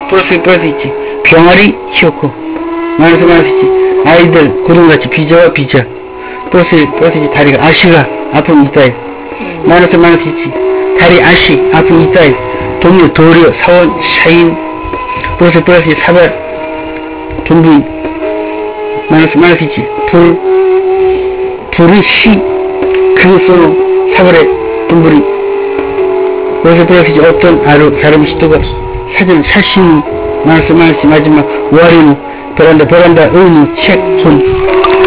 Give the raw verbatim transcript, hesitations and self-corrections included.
플러스 플러스 있지. 병아리 키웠고 마이너스 마이너스 있지. 아이들 구름같이 비자와 비자 플러스 플러스 있지. 다리가 아시가 아픔 있다이 마이너스 마이너스 있지. 다리 아시 아픔 있다이 동료 도리어 사원 샤인 플러스 플러스 있지. 사발 돈부인 마이너스 마이너스 있지. 불 불은 시 그소노 사발의 돈부리 플러스 플러스 있지. 어떤 아루 사람 시도가 사전 사신 마이너스 마이너스 마지막 와리노 베란다 베란다 의무 책 혼